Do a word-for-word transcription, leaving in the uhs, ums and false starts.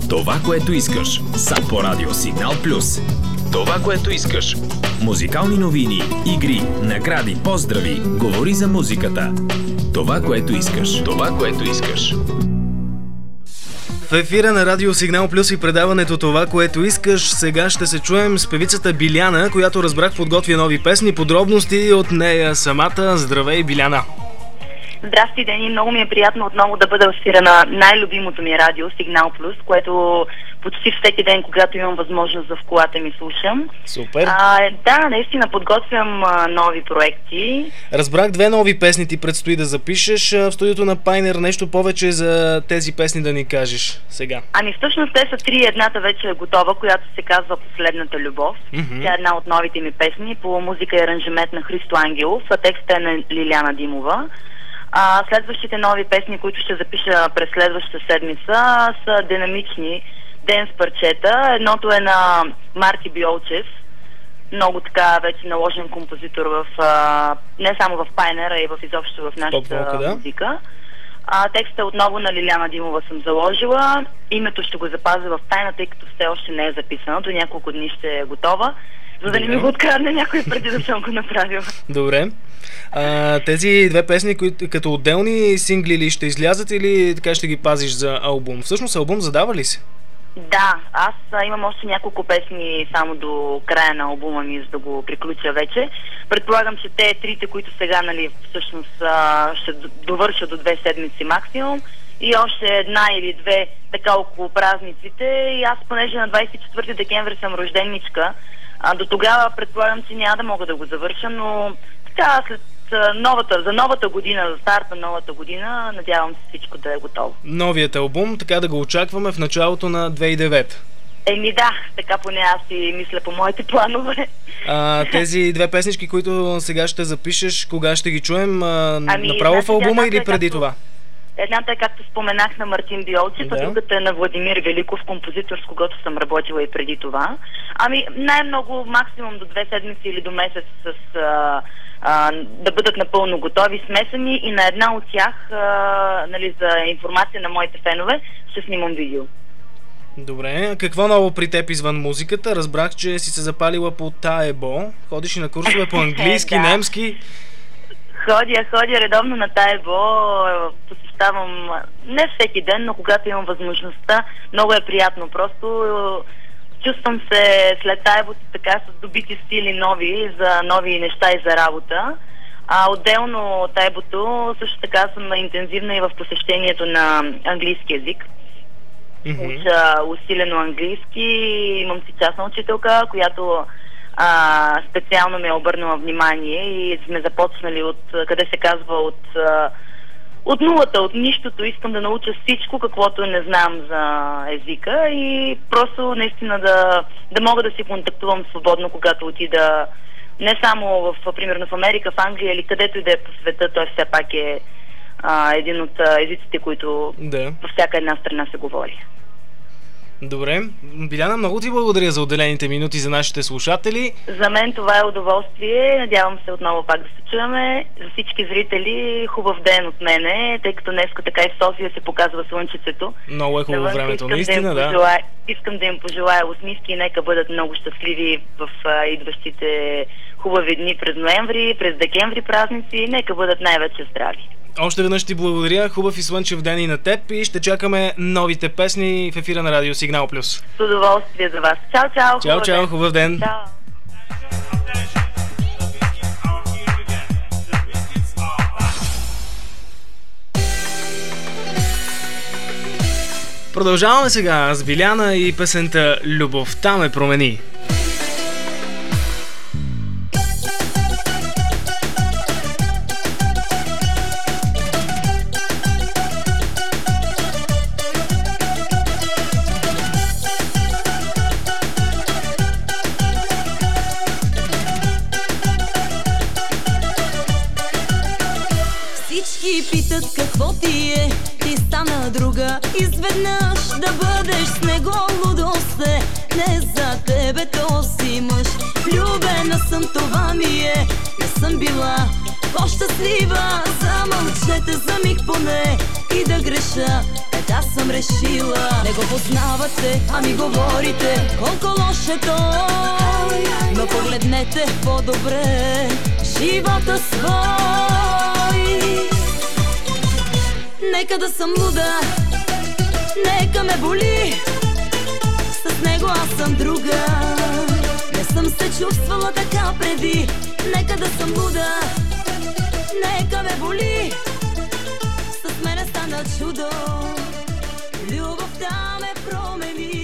Това, което искаш. Са по радио Сигнал Плюс. Това, което искаш. Музикални новини, игри, награди, поздрави. Говори за музиката. Това, което искаш. Това, което искаш. В ефира на радио Сигнал Плюс и предаването Това, което искаш. Сега ще се чуем с певицата Биляна, която разбрах подготвя нови песни. Подробности от нея самата. Здравей, Биляна! Здрасти, Дени! Много ми е приятно отново да бъда в ефира на най-любимото ми радио Сигнал Плюс, което почти всеки ден, когато имам възможност в колата ми слушам. Супер! А, да, наистина подготвям а, нови проекти. Разбрах, две нови песни ти предстои да запишеш в студиото на Пайнер. Нещо повече за тези песни да ни кажеш сега. Ами всъщност те са три. Едната вече е готова, която се казва Последната любов. Mm-hmm. Тя е една от новите ми песни по музика и аранжимент на Христо Ангелов, а текстът е на Лиляна Димова. А, следващите нови песни, които ще запиша през следващата седмица, са динамични денс парчета. Едното е на Марти Биолчев, много така вече наложен композитор в, а, не само в Пайнер, а и в изобщо в нашата да? музика. А, текста отново на Лиляна Димова съм заложила. Името ще го запазя в тайна, тъй като все още не е записано. До няколко дни ще е готова, за да не ми го открадне някой преди да съм го направила. Добре. А, тези две песни, които като отделни сингли ли ще излязат или така ще ги пазиш за албум? Всъщност албум задава ли се? Да, аз а, имам още няколко песни само до края на албума ми, за да го приключа вече. Предполагам, че те трите, които сега, нали, всъщност а, ще довърша до две седмици максимум, и още една или две така около празниците. И аз, понеже на двадесет и четвърти декември съм рожденничка, а, до тогава предполагам, че няма да мога да го завърша, но така след новата, за новата година, за старта на новата година, надявам се всичко да е готово. Новият албум, така да го очакваме в началото на две хиляди и девета. Еми да, така поне аз си мисля по моите планове. А, тези две песнички, които сега ще запишеш, кога ще ги чуем? А, ами, направо значи, в албума или е преди както, това? Едната е, както споменах, на Мартин Биолчев, да. А другата е на Владимир Великов, композитор, с когото съм работила и преди това. Ами най-много максимум до две седмици или до месец с... А, А, да бъдат напълно готови, смесени, и на една от тях, а, нали, за информация на моите фенове, ще снимам видео. Добре, какво ново при теб извън музиката? Разбрах, че си се запалила по Таебо, ходиш и на курсове по английски, да. немски. Ходя, ходя редовно на Таебо, посещавам не всеки ден, но когато имам възможността, много е приятно. Просто чувствам се след Таебото така с добити сили нови, за нови неща и за работа. А отделно от Таебото също така съм интензивна и в посещението на английски език. Mm-hmm. Уча усилено английски, имам си частна учителка, която а, специално ме е обърнала внимание и сме започнали от, къде се казва, от... А, От нулата, от нищото, искам да науча всичко, каквото не знам за езика, и просто наистина да, да мога да си контактувам свободно, когато отида не само в, примерно в Америка, в Англия или където и да е по света. Той все пак е а, един от езиците, които да. Във всяка една страна се говори. Добре. Биляна, много ти благодаря за отделените минути за нашите слушатели. За мен това е удоволствие. Надявам се отново пак да се чуваме. За всички зрители хубав ден от мене, тъй като днеска така и в София се показва слънчицето. Много е хубаво Навън, времето, да наистина, да. Пожелая, искам да им пожелая усмивки и нека бъдат много щастливи в а, идващите хубави дни през ноември, през декември празници. Нека бъдат най-вече здрави. Още веднъж ти благодаря, хубав и слънчев ден и на теб, и ще чакаме новите песни в ефира на Радио Сигнал Плюс. С удоволствие за вас. Чао, чао! Чао, чао, хубав ден! Чао! Продължаваме сега с Биляна и песента "Любовта ме промени". Всички питат какво ти е, ти стана друга. Изведнъж да бъдеш с него лудост е, не за тебе този мъж. Влюбена съм, това ми е, не съм била по-щастлива. Замълчете за миг поне и да греша, така съм решила. Не го познавате, а ми говорите колко лош е той. Но погледнете по-добре живота свой. Нека да съм луда, нека ме боли, с него аз съм друга. Не съм се чувствала така преди. Нека да съм луда, нека ме боли, с мене стана чудо. Любовта ме промени.